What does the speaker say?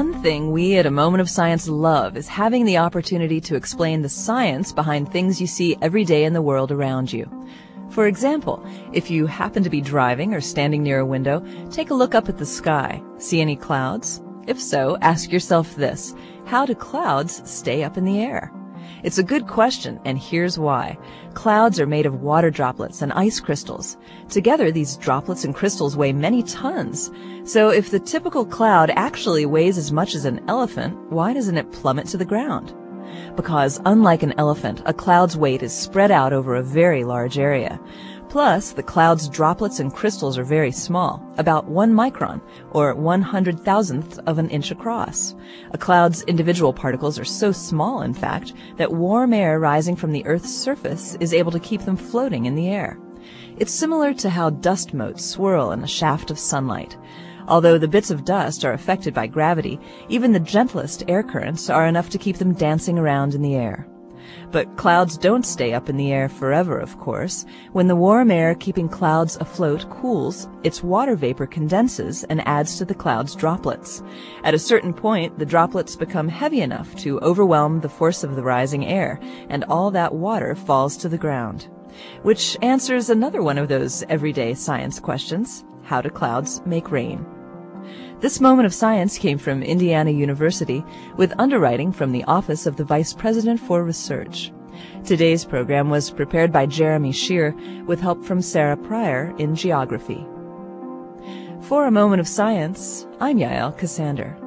One thing we at A Moment of Science love is having the opportunity to explain the science behind things you see every day in the world around you. For example, if you happen to be driving or standing near a window, take a look up at the sky. See any clouds? If so, ask yourself this: how do clouds stay up in the air? It's a good question, and here's why. Clouds are made of water droplets and ice crystals. Together, these droplets and crystals weigh many tons. So if the typical cloud actually weighs as much as an elephant, why doesn't it plummet to the ground? Because unlike an elephant, a cloud's weight is spread out over a very large area. Plus, the cloud's droplets and crystals are very small, about 1 micron, or 100,000th of an inch across. A cloud's individual particles are so small, in fact, that warm air rising from the Earth's surface is able to keep them floating in the air. It's similar to how dust motes swirl in a shaft of sunlight. Although the bits of dust are affected by gravity, even the gentlest air currents are enough to keep them dancing around in the air. But clouds don't stay up in the air forever, of course. When the warm air keeping clouds afloat cools, its water vapor condenses and adds to the cloud's droplets. At a certain point, the droplets become heavy enough to overwhelm the force of the rising air, and all that water falls to the ground. Which answers another one of those everyday science questions: how do clouds make rain? This Moment of Science came from Indiana University with underwriting from the Office of the Vice President for Research. Today's program was prepared by Jeremy Shear with help from Sarah Pryor in Geography. For A Moment of Science, I'm Yael Cassander.